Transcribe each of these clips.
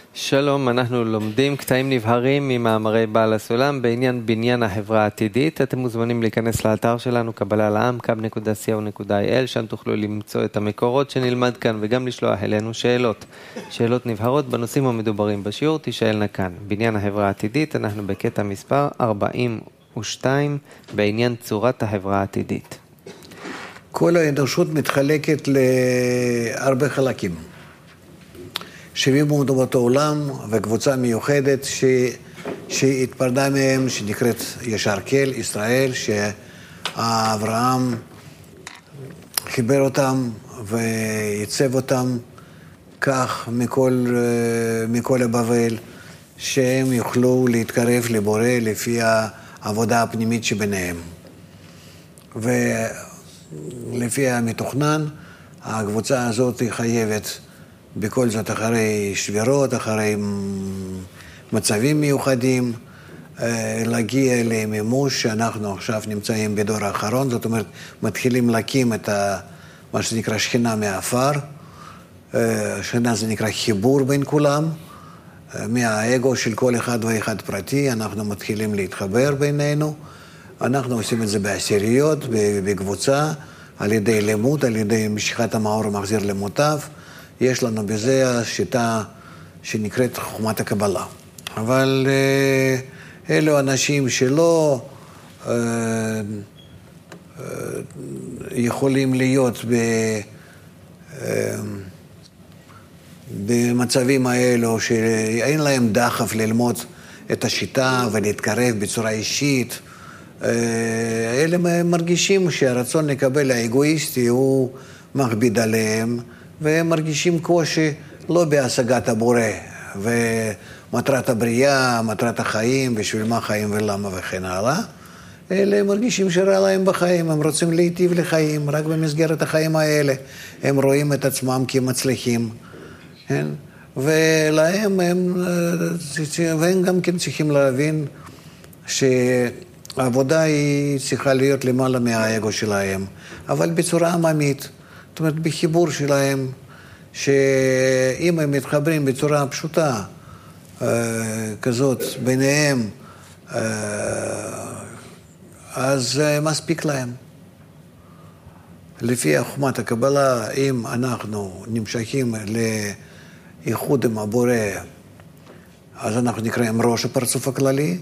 שלום, אנחנו לומדים קטעים נבהרים ממאמרי בעל הסולם בעניין בניין החברה העתידית. אתם מוזמנים להיכנס לאתר שלנו, קבלה לעם, kab.co.il, שם תוכלו למצוא את המקורות שנלמד כאן וגם לשלוח אלינו שאלות נבהרות בנושאים המדוברים בשיעור, תישאלנה כאן. בניין החברה העתידית, אנחנו בקטע מספר 42 בעניין צורת החברה העתידית. כל האנושות מתחלקת להרבה חלקים. 70 אומות העולם וקבוצה מיוחדת שהתפרדה מהם, שנקראת ישרקאל, ישראל, שאברהם חיבר אותם וייצב אותם כך מכל הבבל, שהם יוכלו להתקרב לבורא לפי העבודה הפנימית שביניהם. ולפי המתוכנן, הקבוצה הזאת היא חייבת בכל זאת אחרי שבירות, אחרי מצבים מיוחדים, להגיע למימוש שאנחנו עכשיו נמצאים בדור האחרון, זאת אומרת, מתחילים להקים את מה שנקרא שכינה מהאפר, שכינה זה נקרא חיבור בין כולם, מהאגו של כל אחד ואחד פרטי, אנחנו מתחילים להתחבר בינינו, אנחנו עושים את זה בעשיריות, בקבוצה, על ידי לימוד, על ידי משיכת המאור ומחזיר למוטב, יש לנו בזה השיטה שנקראת חוכמת הקבלה. אבל אלו אנשים שלא יכולים להיות במצבים האלו, שאין להם דחף ללמוד את השיטה ולהתקרב בצורה אישית, אלה מרגישים שהרצון לקבל האגואיסטי הוא מכביד עליהם, והם מרגישים קושי לא בהשגת הבורא, ומטרת הבריאה, מטרת החיים, בשביל מה חיים ולמה וכן הלאה. אלה מרגישים שרע להם בחיים, הם רוצים להיטיב לחיים, רק במסגרת החיים האלה. הם רואים את עצמם כמצליחים, כן? והם גם כן צריכים להבין שהעבודה היא צריכה להיות למעלה מהאגו שלהם, אבל בצורה עממית. זאת אומרת, בחיבור שלהם, שאם הם מתחברים בצורה פשוטה, כזאת, ביניהם, אז מספיק להם. לפי חוכמת הקבלה, אם אנחנו נמשכים לאיחוד עם הבורא, אז אנחנו נקראים ראש הפרצוף הכללי,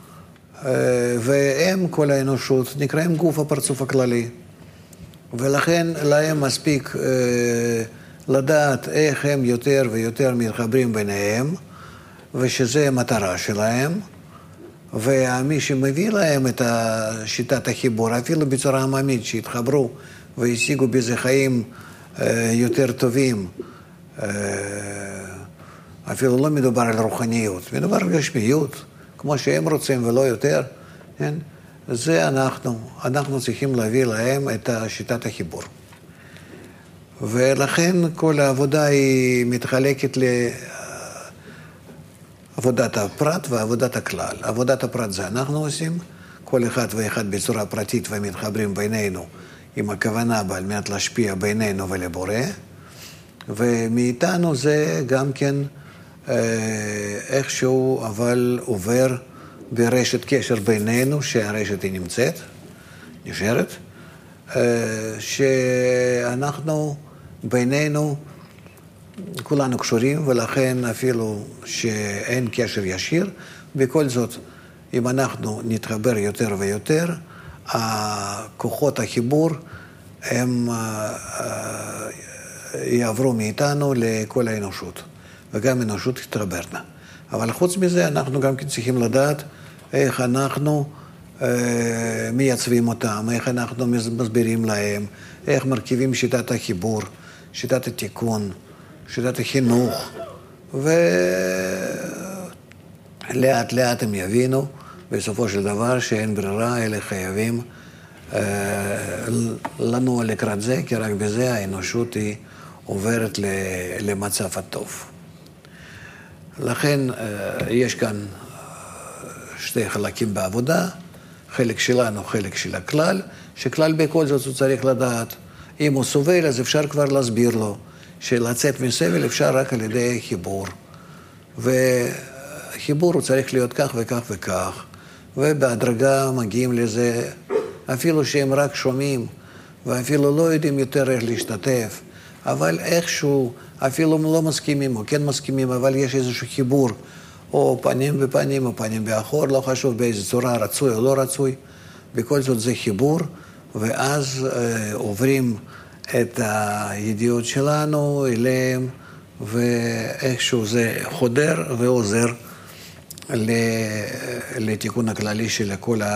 והם, כל האנושות, נקראים גוף הפרצוף הכללי. ולכן להם מספיק לדעת איך הם יותר ויותר מתחברים ביניהם, ושזה המטרה שלהם, ומי שמביא להם את שיטת החיבור, אפילו בצורה עממית, שהתחברו והשיגו בזה חיים יותר טובים, אפילו לא מדובר על רוחניות, מדובר על גשמיות, כמו שהם רוצים ולא יותר, כן? זה אנחנו צריכים להביא להם את שיטת החיבור. ולכן כל העבודה היא מתחלקת לעבודת הפרט ועבודת הכלל. עבודת הפרט זה אנחנו עושים, כל אחד ואחד בצורה פרטית ומתחברים בינינו עם הכוונה על מנת להשפיע בינינו ולבורא, ומאיתנו זה גם כן איכשהו אבל עובר ברשת קשר בינינו, שהרשת היא נשארת, שאנחנו בינינו כולנו קשורים, ולכן אפילו שאין קשר ישיר, בכל זאת, אם אנחנו נתחבר יותר ויותר, כוחות החיבור הם יעברו מאיתנו לכל האנושות, וגם האנושות תתחברנה. אבל חוץ מזה, אנחנו גם כן צריכים לדעת איך אנחנו מייצבים אותם, איך אנחנו מסבירים להם, איך מרכיבים שיטת החיבור, שיטת התיקון, שיטת החינוך, ולאט לאט הם יבינו בסופו של דבר שאין ברירה, אלה חייבים לנוע לקראת זה, כי רק בזה האנושות היא עוברת למצב הטוב. לכן יש כאן שתי חלקים בעבודה, חלק שלנו, חלק של הכלל, שכלל בכל זאת הוא צריך לדעת. אם הוא סובל, אז אפשר כבר להסביר לו שלצאת מסבל אפשר רק על ידי חיבור. וחיבור הוא צריך להיות כך וכך וכך, ובהדרגה מגיעים לזה, אפילו שהם רק שומעים, ואפילו לא יודעים יותר איך להשתתף, אבל איכשהו, אפילו לא מסכימים או כן מסכימים, אבל יש איזשהו חיבור, או פנים בפנים, או פנים באחור, לא חשוב באיזו צורה, רצוי או לא רצוי, בכל זאת זה חיבור, ואז עוברים את הידיעות שלנו אליהם, ואיכשהו זה חודר ועוזר לתיקון הכללי של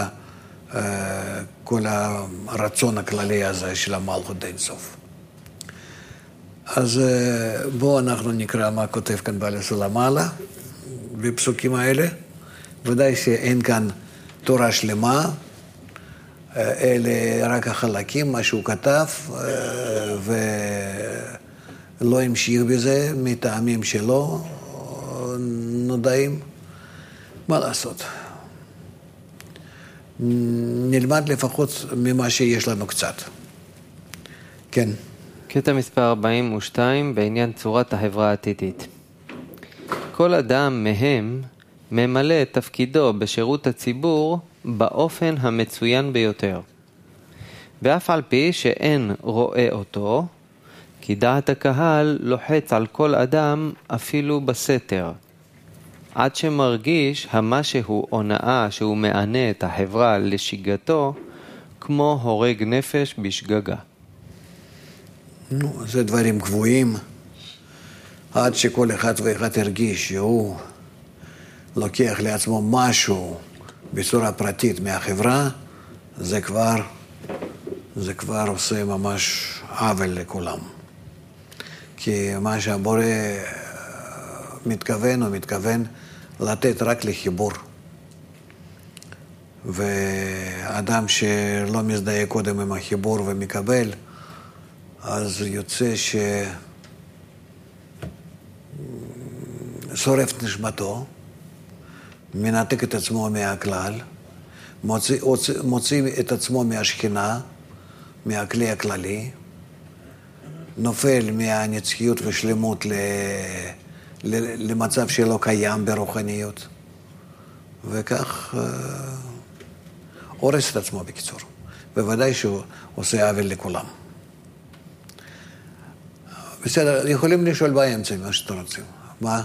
כל הרצון הכללי הזה של המלכות אין סוף. אז בואו אנחנו נקרא מה כותב כאן בעל הסולם מעלה בפסוקים האלה. ודאי שאין כאן תורה שלמה, אלה רק החלקים, מה שהוא כתב, ולא המשיך בזה מטעמים שלו, נודעים. מה לעשות? נלמד לפחות ממה שיש לנו קצת. כן. קטע מספר 42 בעניין צורת החברה העתידית. כל אדם מהם ממלא את תפקידו בשירות הציבור באופן המצוין ביותר. ואף על פי שאין רואה אותו, כי דעת הקהל לוחץ על כל אדם אפילו בסתר. עד שמרגיש המשהו הונאה שהוא מענה את החברה לשגגתו, כמו הורג נפש בשגגה. זה דברים קבועים, עד שכל אחד ואחד הרגיש שהוא לוקח לעצמו משהו בצורה פרטית מהחברה, זה כבר עושה ממש עוול לכולם. כי מה שהבורא מתכוון לתת רק לחיבור. ואדם שלא מזדהה קודם עם החיבור ומקבל, אז יוצא שורף את נשמתו, מנתק את עצמו מהכלל, מוציא את עצמו מהשכינה, מהכלי הכללי, נופל מהנצחיות ושלמות למצב שלא קיים ברוחניות, וכך הורס את עצמו בקיצור. בוודאי שהוא עושה עוול לכולם. בסדר, יכולים לשאול באמצע מה שאתם רוצים. מה?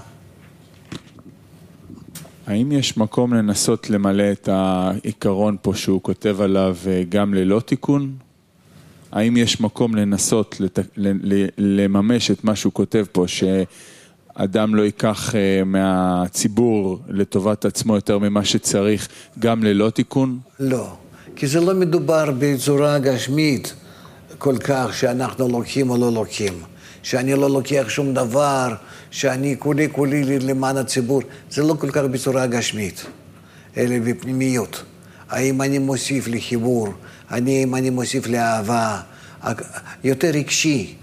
האם יש מקום לנסות למלא את העיקרון פה שהוא כותב עליו גם ללא תיקון? האם יש מקום לנסות לממש את מה שהוא כותב פה, שאדם לא ייקח מהציבור לטובת עצמו יותר ממה שצריך, גם ללא תיקון? לא, כי זה לא מדובר בצורה גשמית כל כך שאנחנו לוקחים או לא לוקחים. שאני לא לוקח שום דבר, שאני כולי למען הציבור. זה לא כל כך בצורה גשמית, אלא בפנימיות. האם אני מוסיף לחיבור, האם אני מוסיף לאהבה, יותר רגשי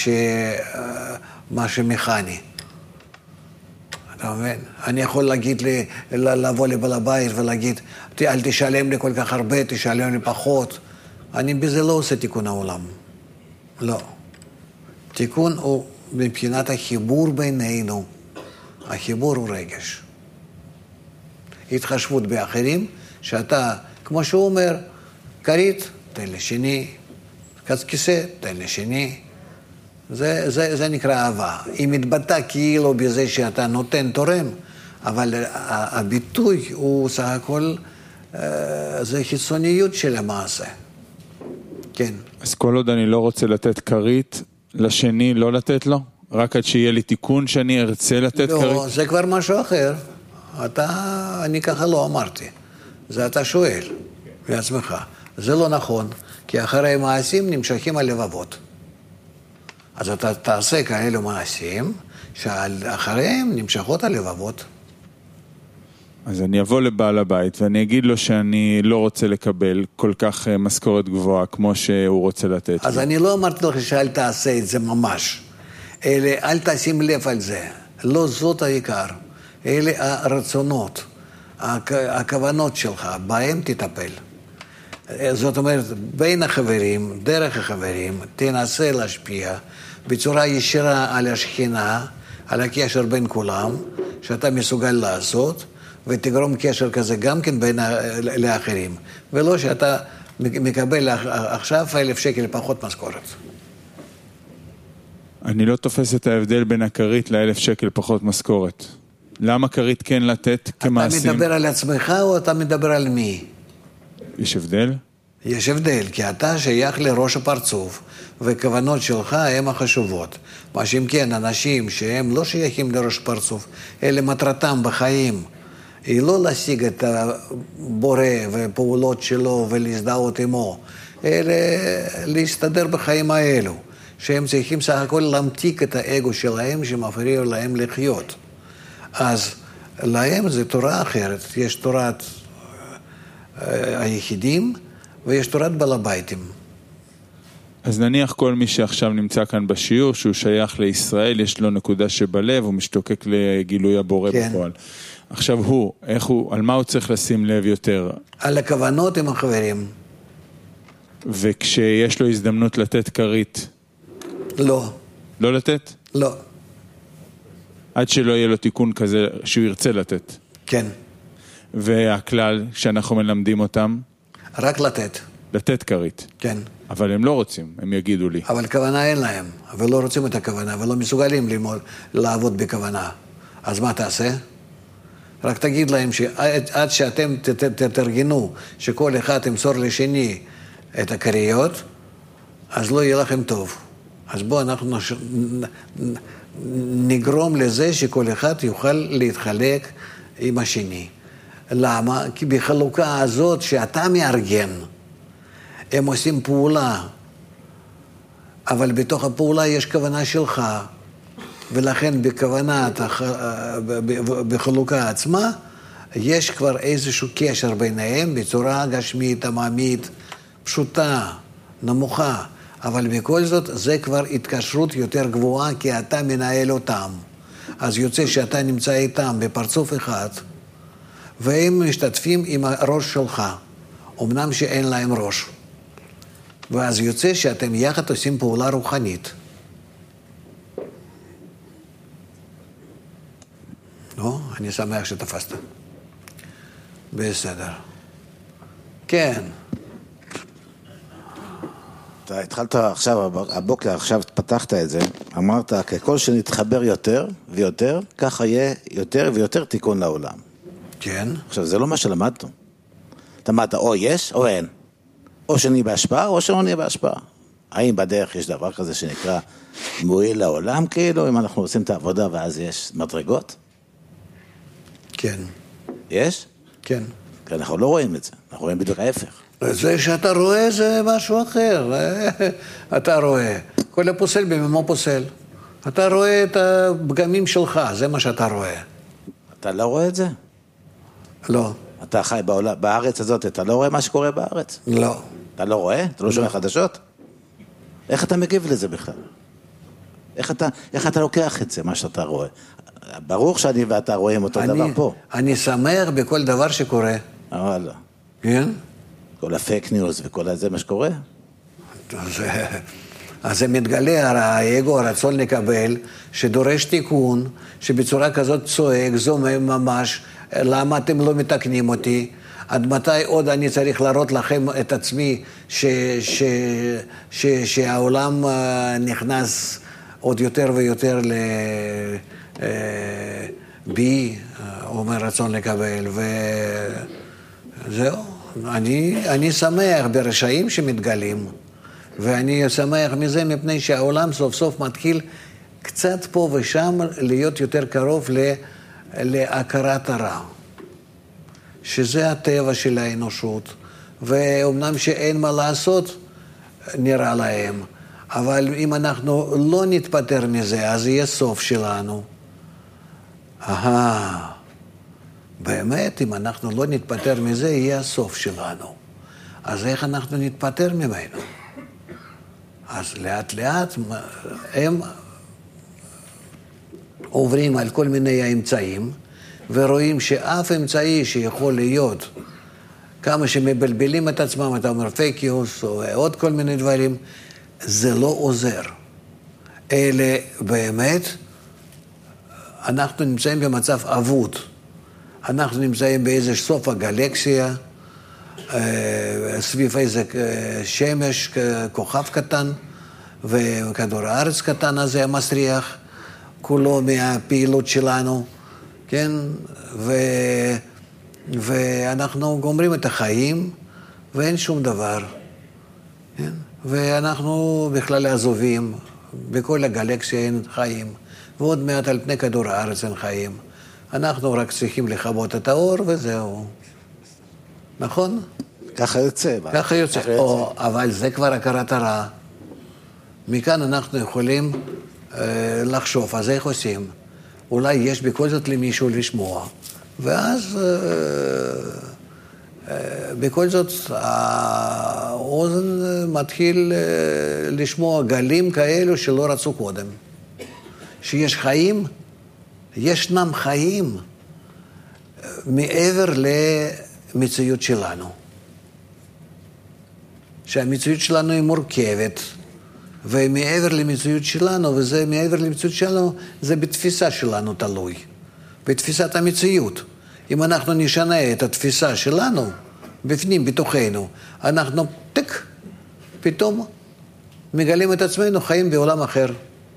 מה שמכני. אתה מבין? אני יכול להגיד לבוא לבעל הבית ולהגיד, אל תשלם לי כל כך הרבה, תשלם לי פחות. אני בזה לא עושה תיקון העולם. לא. תיקון הוא מבחינת החיבור בינינו. החיבור הוא רגש. התחשבות באחרים, שאתה, כמו שהוא אומר, כרית, תן לשני, כיסא, תן לשני. זה נקרא אהבה. היא מתבטא כאילו בזה שאתה נותן תורם, אבל הביטוי הוא סך הכל, זה חיצוניות של המעשה. כן. אז כל עוד אני לא רוצה לתת כרית, לשני לא לתת לו? רק עד שיהיה לי תיקון שאני ארצה לתת כרית? לא, זה כבר משהו אחר. אני ככה לא אמרתי. זה אתה שואל בעצמך. זה לא נכון, כי אחרי מעשים נמשכים הלבבות. אז אתה תעשה כאלו מעשים, שאחריהם נמשכות הלבבות. אז אני אבוא לבעל הבית ואני אגיד לו שאני לא רוצה לקבל כל כך משכורת גבוהה כמו שהוא רוצה לתת. אז אני לא אמרתי לך שאל תעשה את זה ממש. אל תשים לב על זה. לא זאת העיקר. אלה הרצונות, הכוונות שלך, בהם תטפל. זאת אומרת, בין החברים, דרך החברים, תנסה להשפיע בצורה ישירה על השכינה, על הקשר בין כולם, שאתה מסוגל לעשות, ותגרום קשר כזה גם כן בין לאחרים, ולא שאתה מקבל עכשיו 1,000 שקל פחות משכורת. אני לא תופס את ההבדל בין הכרית ל1,000 שקל פחות משכורת. למה כרית כן לתת כמעשים? אתה מדבר על עצמך או אתה מדבר על מי? יש הבדל? יש הבדל, כי אתה שייך לראש הפרצוף, וכוונות שלך הן החשובות. מה שאם כן, אנשים שהם לא שייכים לראש הפרצוף, אלה מטרתם בחיים, היא לא להשיג את הבורא ופעולות שלו ולהזדהות עמו, אלא להסתדר בחיים האלו, שהם צריכים סך הכל להמתיק את האגו שלהם שמפריע להם לחיות. אז להם זה תורה אחרת, יש תורת היחידים ויש תורת בעל הביתים. אז נניח כל מי שעכשיו נמצא כאן בשיעור, שהוא שייך לישראל, יש לו נקודה שבלב, הוא משתוקק לגילוי הבורא בפועל. עכשיו על מה הוא צריך לשים לב יותר? על הכוונות עם החברים. וכשיש לו הזדמנות לתת כרית? לא. לא לתת? לא. עד שלא יהיה לו תיקון כזה שהוא ירצה לתת. כן. והכלל שאנחנו מלמדים אותם? רק לתת. לתת כרית. כן. אבל הם לא רוצים, הם יגידו לי. אבל כוונה אין להם, ולא רוצים את הכוונה, ולא מסוגלים לעבוד בכוונה. אז מה תעשה? רק תגיד להם שעד שאתם תתארגנו שכל אחד ימסור לשני את הכריות, אז לא יהיה לכם טוב. אז בואו אנחנו נגרום לזה שכל אחד יוכל להתחלק עם השני. למה? כי בחלוקה הזאת שאתה מארגן, הם עושים פעולה, אבל בתוך הפעולה יש כוונה שלך, ולכן בחלוקה עצמה, יש כבר איזשהו קשר ביניהם בצורה גשמית, עממית, פשוטה, נמוכה, אבל בכל זאת זה כבר התקשרות יותר גבוהה, כי אתה מנהל אותם. אז יוצא שאתה נמצא איתם בפרצוף אחד, והם משתתפים עם הראש שלך, אמנם שאין להם ראש. ואז יוצא שאתם יחד עושים פעולה רוחנית. לא? אני שמח שתפסת. בסדר. כן. אתה התחלת עכשיו, הבוקר, עכשיו פתחת את זה, אמרת, ככל שנתחבר יותר ויותר, ככה יהיה יותר ויותר תיקון לעולם. כן. עכשיו, זה לא מה שלמדנו. אתה אמרת, או יש או אין. או שאני בהשפעה, או שלא נהיה בהשפעה. האם בדרך יש דבר כזה שנקרא מועיל לעולם, כאילו, אם אנחנו עושים את העבודה ואז יש מדרגות? כן. יש? כן. כי אנחנו לא רואים את זה, אנחנו רואים בדיוק ההפך. זה שאתה רואה זה משהו אחר. אתה רואה. כל הפוסל בממו פוסל. אתה רואה את הפגמים שלך, זה מה שאתה רואה. אתה לא רואה את זה? לא. אתה חי בארץ הזאת, אתה לא רואה מה שקורה בארץ? לא. אתה לא רואה? אתה לא שומע חדשות? איך אתה מגיב לזה בכלל? איך אתה לוקח את זה, מה שאתה רואה? ברור שאני ואתה רואים אותו דבר פה. אני שמח בכל דבר שקורה. וואלה. כן? כל הפייק ניוז וכל זה מה שקורה? אז זה מתגלה, האגו, הרצון לקבל, שדורש תיקון, שבצורה כזאת צועק, זומם ממש, למה אתם לא מתקנים אותי? עד מתי עוד אני צריך להראות לכם את עצמי שהעולם נכנס עוד יותר ויותר בי, אומר רצון לקבל, וזהו. אני שמח ברשעים שמתגלים, ואני שמח מזה מפני שהעולם סוף סוף מתחיל קצת פה ושם להיות יותר קרוב להכרת הרע, שזה הטבע של האנושות, ואומנם שאין מה לעשות נראה להם, אבל אם אנחנו לא נתפטר מזה, אז יהיה סוף שלנו. באמת, אם אנחנו לא נתפטר מזה, יהיה הסוף שלנו. אז איך אנחנו נתפטר ממנו? אז לאט לאט הם עוברים על כל מיני האמצעים, ורואים שאף אמצעי שיכול להיות, כמה שמבלבלים את עצמם, אתה אומר פייקיוס או עוד כל מיני דברים, זה לא עוזר. אלה באמת אנחנו נמצאים במצב אבוד. אנחנו נמצאים באיזה סוף הגלקסיה, סביב איזה שמש, כוכב קטן, וכדור הארץ קטן הזה המסריח, כולו מהפעילות שלנו, כן? ואנחנו גומרים את החיים, ואין שום דבר, כן? ואנחנו בכלל עזובים, בכל הגלקסיה אין חיים, ועוד מעט על פני כדור הארץ אין חיים. אנחנו רק צריכים לכבות את האור וזהו. נכון? ככה יוצא. ככה יוצא. אבל זה כבר הכרת הרע. מכאן אנחנו יכולים לחשוב, אז איך עושים? אולי יש בכל זאת למישהו לשמוע. ואז בכל זאת האוזן מתחיל לשמוע גלים כאלו שלא רצו קודם. שיש חיים, ישנם חיים מעבר למציאות שלנו. שהמציאות שלנו היא מורכבת, ומעבר למציאות שלנו, וזה מעבר למציאות שלנו, זה בתפיסה שלנו תלוי. בתפיסת המציאות. אם אנחנו נשנה את התפיסה שלנו, בפנים, בתוכנו, אנחנו פתאום מגלים את עצמנו חיים בעולם אחר.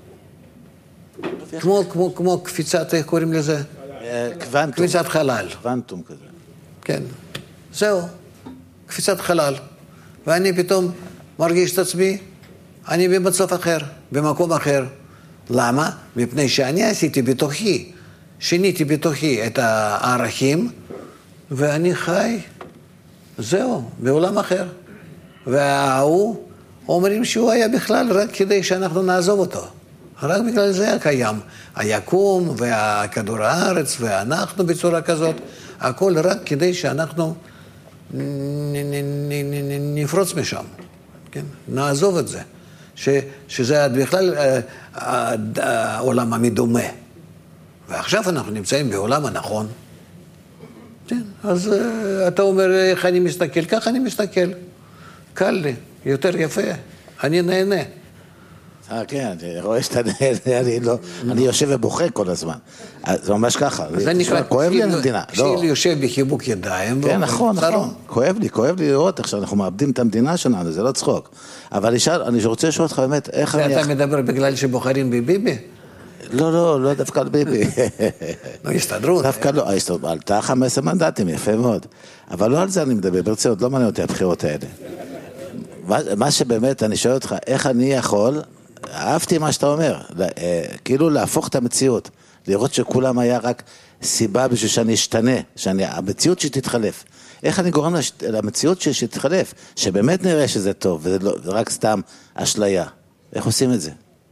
כמו קפיצת, איך קוראים לזה? קוונטום. קפיצת חלל. קוונטום כזה. כן. זהו. קפיצת חלל. ואני פתאום מרגיש את עצמי, אני במצב אחר, במקום אחר. למה? מפני שאני עשיתי בתוכי, שיניתי בתוכי את הערכים, ואני חי, זהו, בעולם אחר. והוא אומרים שהוא היה בכלל רק כדי שאנחנו נעזוב אותו. רק בגלל זה היה קיים. היקום והכדור הארץ ואנחנו בצורה כזאת, הכל רק כדי שאנחנו נפרוץ משם, כן? נעזוב את זה. שזה בכלל העולם המדומה. ועכשיו אנחנו נמצאים בעולם הנכון. כן, אז אתה אומר, איך אני מסתכל? ככה אני מסתכל. קל לי, יותר יפה. אני נהנה. כן, אני רואה שאתה נהנה, אני יושב ובוכה כל הזמן. זה ממש ככה. זה נקרא, כואב לי המדינה. כשאני יושב בחיבוק ידיים. כן, נכון. כואב לי לראות איך שאנחנו מאבדים את המדינה שלנו, זה לא צחוק. אבל אני רוצה לשאול אותך באמת, איך אני... אתה מדבר בגלל שבוחרים בביבי? לא, דווקא על ביבי. לא, הסתדרות. דווקא לא, עלתה 15 מנדטים, יפה מאוד. אבל לא על זה אני מדבר, ברצינות, לא מעניין אותי הבחירות האלה. מה שבאמת, אני שואל אותך, איך אני יכול, אהבתי מה שאתה אומר, כאילו להפוך את המציאות, לראות שכולם היה רק סיבה בשביל שאני אשתנה, המציאות שתתחלף. איך אני גורם למציאות שתתחלף, שבאמת נראה שזה טוב, וזה רק סתם אשליה. איך עושים את זה?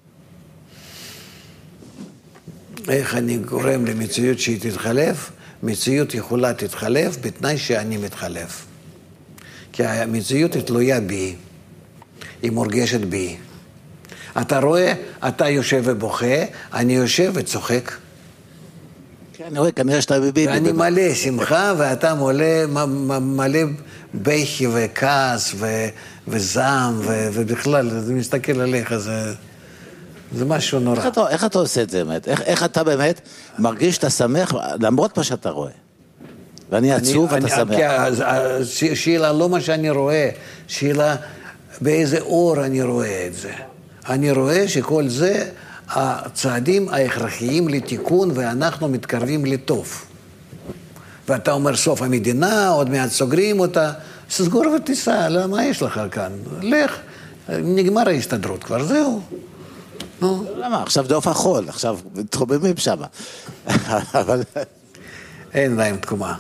איך אני גורם למציאות שהיא תתחלף? מציאות יכולה תתחלף בתנאי שאני מתחלף. כי המציאות היא תלויה בי, היא מורגשת בי. אתה רואה, אתה יושב ובוכה, אני יושב וצוחק. כן, אני רואה, כנראה שאתה בביבי. ואני מלא שמחה, ואתה מלא בכי וכעס וזעם, ובכלל, זה מסתכל עליך, זה משהו נורא. איך אתה עושה את זה באמת? איך אתה באמת מרגיש שאתה שמח, למרות מה שאתה רואה? ואני עצוב ואתה שמח. שאלה לא מה שאני רואה, שאלה באיזה אור אני רואה את זה. אני רואה שכל זה הצעדים ההכרחיים לתיקון, ואנחנו מתקרבים לטוב. ואתה אומר סוף המדינה, עוד מעט סוגרים אותה, סגור ותיסע, מה יש לך כאן? לך, נגמר ההסתדרות כבר, זהו. למה? עכשיו דוף החול, עכשיו מתחוממים שם. אבל... אין להם תקומה.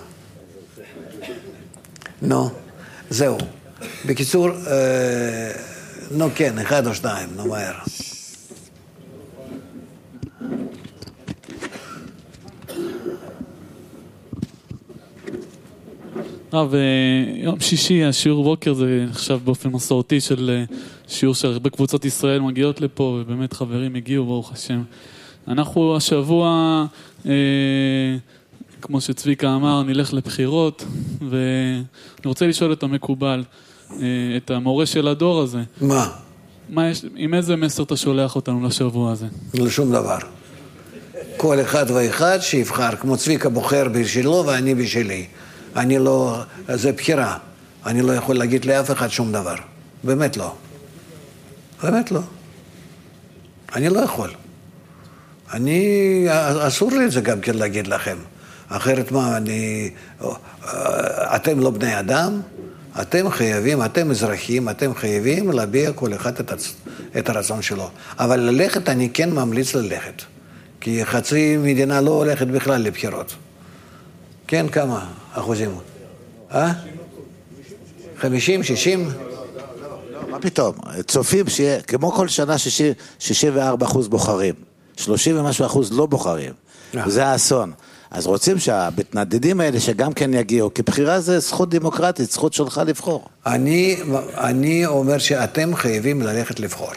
נו, זהו. בקיצור, נו כן, 1 או 2, נו מהר. יום שישי, השיעור בוקר זה נחשב באופן מסורתי של שיעור שהרבה קבוצות ישראל מגיעות לפה, ובאמת חברים הגיעו, ברוך השם. אנחנו השבוע, כמו שצביקה אמר, נלך לבחירות, ואני רוצה לשאול את המקובל, את המורה של הדור הזה. מה? עם איזה מסר אתה שולח אותנו לשבוע הזה? לשום דבר. כל אחד ואחד שיבחר, כמו צביקה בוחר בשלו ואני בשלי. אני לא, זה בחירה. אני לא יכול להגיד לאף אחד שום דבר. באמת לא. באמת לא. אני לא יכול. אסור לי את זה גם כן להגיד לכם. אחרת מה, אתם לא בני אדם, אתם חייבים, אתם אזרחים, אתם חייבים להביע כל אחד את הרצון שלו. אבל ללכת, אני כן ממליץ ללכת. כי חצי מדינה לא הולכת בכלל לבחירות. כן, כמה אחוזים? 50, 60? מה פתאום? צופים שיהיה, כמו כל שנה 64% בוחרים. 30 ומשהו אחוז לא בוחרים. וזה האסון. אז רוצים שהמתנדדים האלה שגם כן יגיעו, כי בחירה זה זכות דמוקרטית, זכות שלך לבחור. אני אומר שאתם חייבים ללכת לבחור.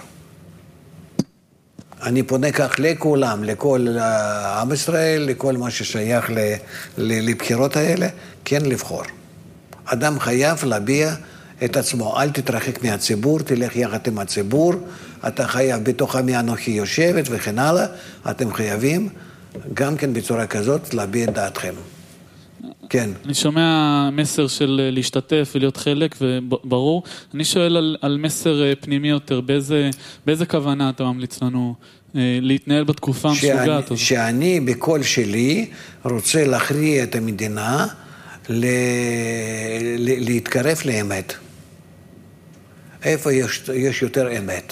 אני פונה כך לכולם, לכל עם ישראל, לכל מה ששייך לבחירות האלה, כן לבחור. אדם חייב להביע את עצמו, אל תתרחק מהציבור, תלך יחד עם הציבור, אתה חייב בתוך עמי אנוכי יושבת וכן הלאה, אתם חייבים גם כן בצורה כזאת להביע את דעתכם. כן. אני שומע מסר של להשתתף ולהיות חלק, וברור. אני שואל על מסר פנימי יותר, באיזה כוונה אתה ממליץ לנו להתנהל בתקופה המשוגעת הזאת? שאני בקול שלי רוצה להכריע את המדינה להתקרב לאמת. איפה יש יותר אמת?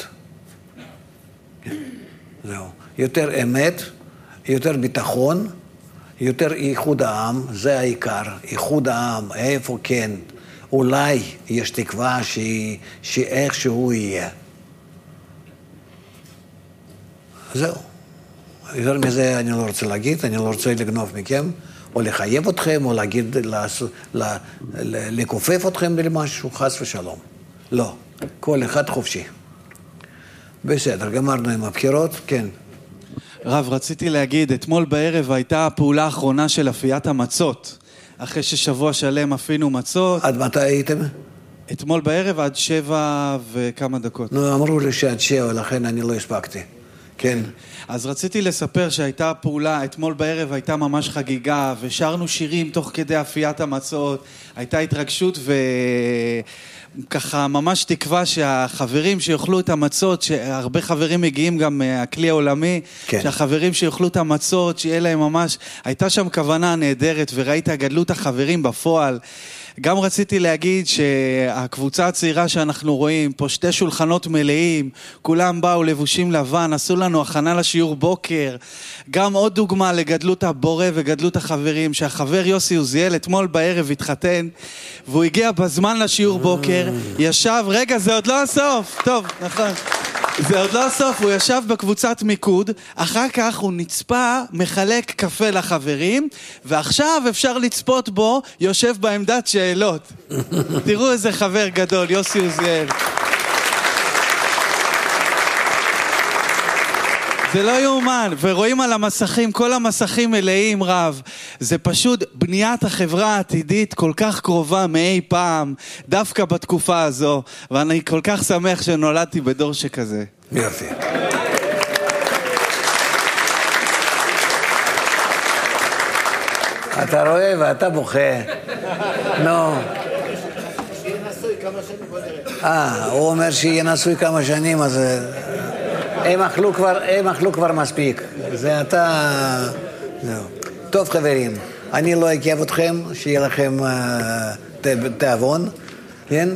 זהו. יותר אמת, יותר ביטחון, יותר איחוד העם, זה העיקר. איחוד העם, איפה כן, אולי יש תקווה שאיכשהו יהיה. זהו. יותר מזה אני לא רוצה להגיד, אני לא רוצה לגנוב מכם, או לחייב אתכם, או להגיד, לכופף אתכם למשהו, חס ושלום. לא. כל אחד חופשי. בסדר, גמרנו עם הבחירות, כן. רב, רציתי להגיד, אתמול בערב הייתה הפעולה האחרונה של אפיית המצות. אחרי ששבוע שלם אפינו מצות. עד מתי הייתם? אתמול בערב עד 7 וכמה דקות. נו, אמרו לי שעד 7, לכן אני לא הספקתי. כן. אז רציתי לספר שהייתה פעולה, אתמול בערב הייתה ממש חגיגה, ושרנו שירים תוך כדי אפיית המצות, הייתה התרגשות וככה ממש תקווה שהחברים שיוכלו את המצות, שהרבה חברים מגיעים גם מהכלי העולמי, כן. שהחברים שיוכלו את המצות, שיהיה להם ממש, הייתה שם כוונה נהדרת, וראית גדלות החברים בפועל. גם רציתי להגיד שהקבוצה הצעירה שאנחנו רואים, פה 2 שולחנות מלאים, כולם באו לבושים לבן, עשו לנו הכנה לשיעור בוקר, גם עוד דוגמה לגדלות הבורא וגדלות החברים, שהחבר יוסי עוזיאל אתמול בערב התחתן, והוא הגיע בזמן לשיעור בוקר, ישב, רגע זה עוד לא הסוף, טוב, נכון, זה עוד לא הסוף, הוא ישב בקבוצת מיקוד, אחר כך הוא נצפה, מחלק קפה לחברים, ועכשיו אפשר לצפות בו, יושב בעמדת שאלות. תראו איזה חבר גדול, יוסי עוזיאל. זה לא יאומן, ורואים על המסכים, כל המסכים מלאים רב. זה פשוט בניית החברה העתידית כל כך קרובה מאי פעם, דווקא בתקופה הזו, ואני כל כך שמח שנולדתי בדור שכזה. יופי. אתה רואה ואתה בוכה. נו. שיהיה נשוי כמה שנים בוא נראה. הוא אומר שיהיה נשוי כמה שנים, אז הם אכלו כבר מספיק. זה אתה... טוב חברים, אני לא אקייב אתכם, שיהיה לכם תיאבון, כן?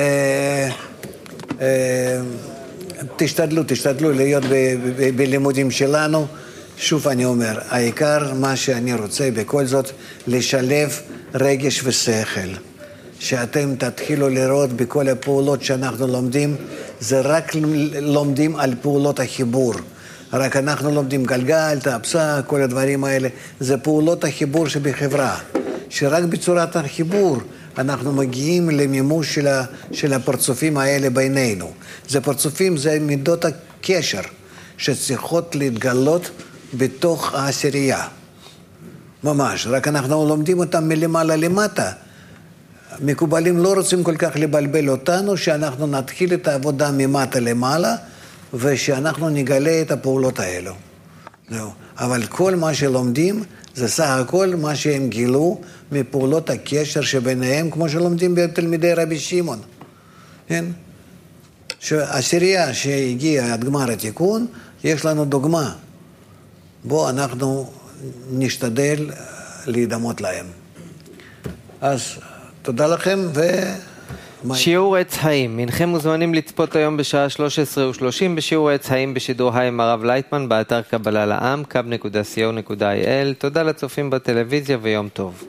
תשתדלו להיות בלימודים שלנו. שוב אני אומר, העיקר מה שאני רוצה בכל זאת, לשלב רגש ושכל. שאתם תתחילו לראות בכל הפעולות שאנחנו לומדים, זה רק לומדים על פעולות החיבור. רק אנחנו לומדים גלגל, תאפסה, כל הדברים האלה. זה פעולות החיבור שבחברה. שרק בצורת החיבור אנחנו מגיעים למימוש של הפרצופים האלה בינינו. זה פרצופים, זה מידות הקשר שצריכות להתגלות בתוך העשירייה. ממש, רק אנחנו לומדים אותם מלמעלה למטה. מקובלים לא רוצים כל כך לבלבל אותנו, שאנחנו נתחיל את העבודה ממטה למעלה, ושאנחנו נגלה את הפעולות האלו. זהו. אבל כל מה שלומדים זה סך הכל מה שהם גילו מפעולות הקשר שביניהם, כמו שלומדים בתלמידי רבי שמעון. כן? שהעשירייה שהגיעה עד גמר התיקון, יש לנו דוגמה. בוא אנחנו נשתדל להידמות להם. אז תודה לכם שיעור עץ חיים. אינכם מוזמנים לצפות היום בשעה 13:30 בשיעור עץ חיים בשידור חי עם הרב לייטמן באתר קבלה לעם, kab.co.il. תודה לצופים בטלוויזיה ויום טוב.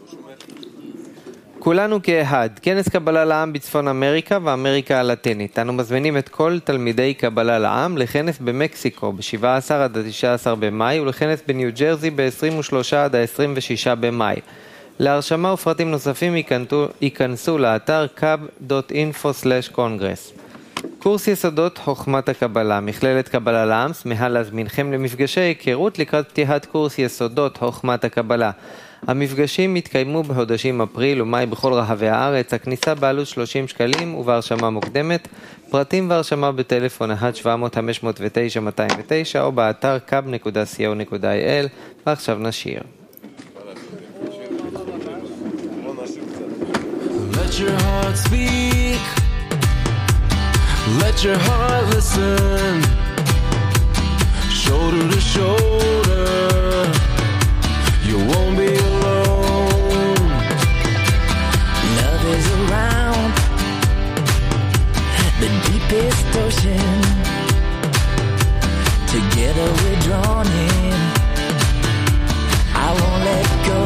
כולנו כאחד, כנס קבלה לעם בצפון אמריקה ואמריקה הלטינית. אנו מזמינים את כל תלמידי קבלה לעם לכנס במקסיקו ב-17 עד 19 במאי ולכנס בניו ג'רזי ב-23 עד 26 במאי. להרשמה ופרטים נוספים ייכנסו לאתר kab.info/congress. קורס יסודות חוכמת הקבלה. מכללת קבלה לעם שמחה להזמינכם למפגשי היכרות לקראת פתיחת קורס יסודות חוכמת הקבלה. המפגשים התקיימו בחודשים אפריל ומאי בכל רחבי הארץ. הכניסה בעלות 30 שקלים ובהרשמה מוקדמת. פרטים והרשמה בטלפון 1-700-509-209 או באתר kab.co.il. ועכשיו נשיר. Let your heart speak, let your heart listen, shoulder to shoulder, you won't be alone. Love is around the deepest ocean, together we're drawn in, I won't let go.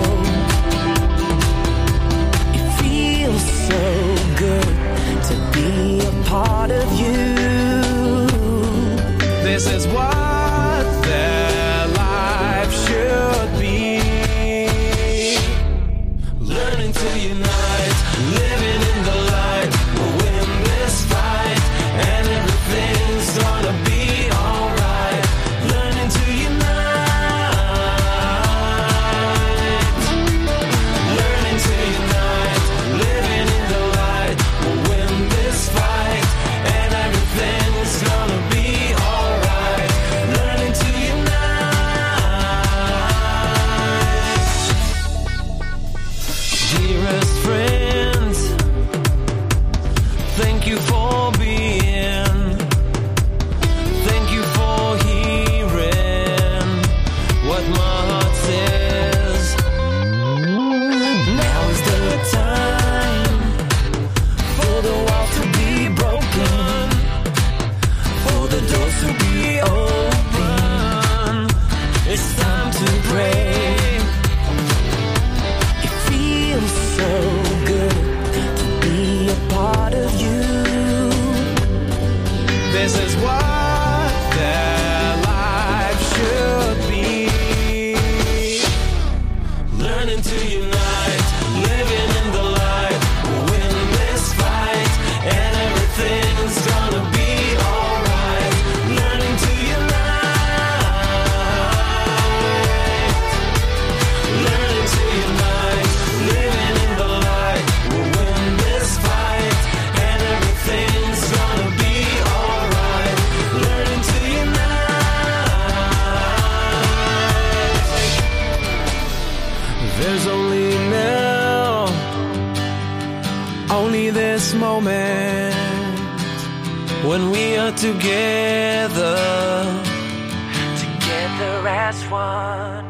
So good to be a part of you. This is what their life should be. Learning to unite, living in the light. We'll win this fight, and everything's gonna be alright. Learning to unite, learning to unite. Living in the light, we'll win this fight, and everything's gonna be alright. Learning to unite. Dearest friends, thank you for being, thank you for hearing what my heart says. Now is the time for the walls to be broken, for the doors to be open. It's time to pray. It feels so good to be a part of you. This is what their life should be. Learning to unite, living in the light. We'll win this fight, and everything's gonna be alright. Learning to unite, learning to unite, living in the light. We'll win this fight, and everything's gonna be alright. Learning to unite. There's only now, only this moment, when we are together Together as one.